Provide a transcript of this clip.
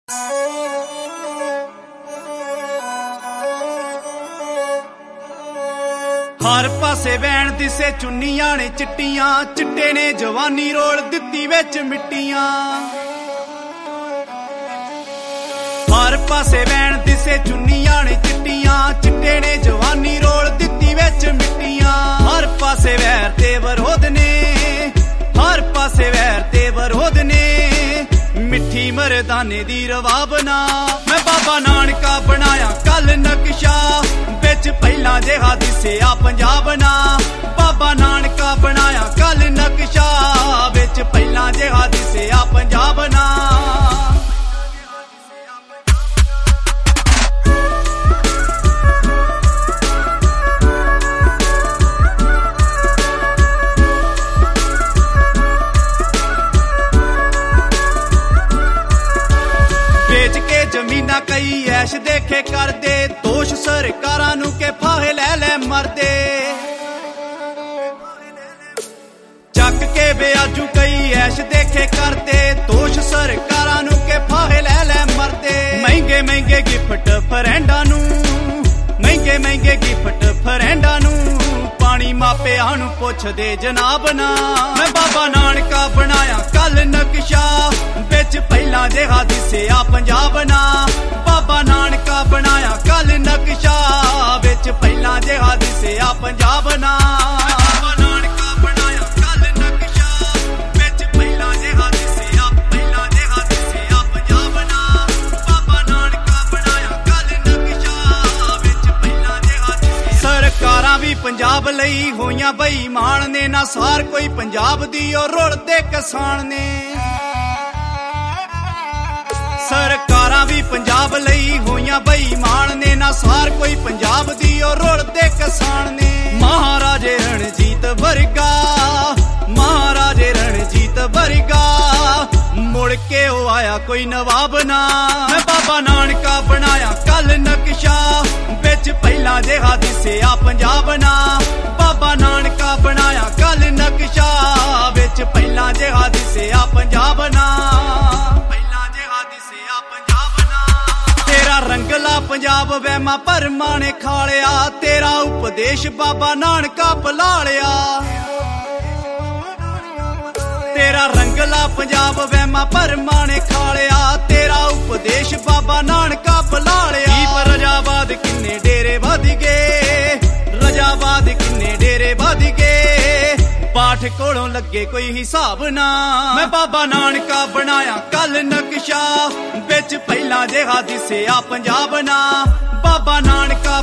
हर पासे वैन दिसे चुन्नियां ने चिट्टियां, चिट्टे ने जवानी रोल दित्ती विच मिट्टियां। हर पासे वैन दिसे चुन्नियां ने चिट्टियां, चिट्टे ने जवानी रोल दित्ती विच मिट्टियां। हर पासे वैर ते विरोध ने, हर पासे वैर ते विरोध ने, मिठी मरदाने दी रवाबना। मैं बाबा नानका बनाया कल नक्शा, बिच पहला जिहा दिसिया पंजाब ना। बाबा नानका बनाया कल नक्शा, बिच पहला जिहा दिसिया पंजाब ना। बेच के जमीना कई ऐश देखे करदे, दोष सरकारां नू के फाहे ले ले मरदे। चक के बेआजू कई ऐश देखे करदे, दोष सरकारां नू के फाहे ले ले मरदे। महंगे महंगे गिफ्ट फ्रेंडां नू, महंगे महंगे गिफ्ट फ्रेंडां नू, पानी मापिआं नू पुछदे जनाब ना। मैं बाबा नानका बनाया कल नक्शा, बिच पहला जिहा दिसिया पंजाब ना। बाबा नानका बनाया कल नक्शा, बिच पहला जिहा दिसिया पंजाब ना। बाबा नानका बनाया कल नक्शा, बिच पहला जिहा दिसिया, पहला जिहा दिसिया पंजाब ना। बाबा नानका बनाया कल नक्शा, बिच पहला जिहा दिसिया। सरकारां भी पंजाब लई होईयां बेईमान ने, ना सार कोई पंजाब दी और रुलदे किसान ने। सरकारां भी पंजाब लई होईयां बेईमान ने, ना सार कोई पंजाब दी और रुलदे किसान ने। महाराजे रणजीत वर्गा, महाराजे रणजीत वर्गा, मुड़ के ओ आया कोई नवाब ना। मैं बाबा नानका बनाया कल नक्शा, बिच पहला जिहा दिसिया पंजाब ना। बाबा नानका बनाया कल नक्शा, बिच पहला जिहा दिसिया पंजाब ना। तेरा रंगला पंजाब वहमा भरमा ने खालिया, तेरा उपदेश बाबा नानका भुलालिया। तेरा रंगला पंजाब वहमा भरमा ने खालिया, तेरा उपदेश बाबा नानका भुलालिया। रजाबाद किन्ने डेरे वध गए, रजाबाद किन्ने डेरे वध गए, पाठ कोलों लगे कोई हिसाब ना। मैं बाबा नानका बनाया कल नक्शा, बिच पहला जिहा दिसिया पंजाब ना। बाबा नानका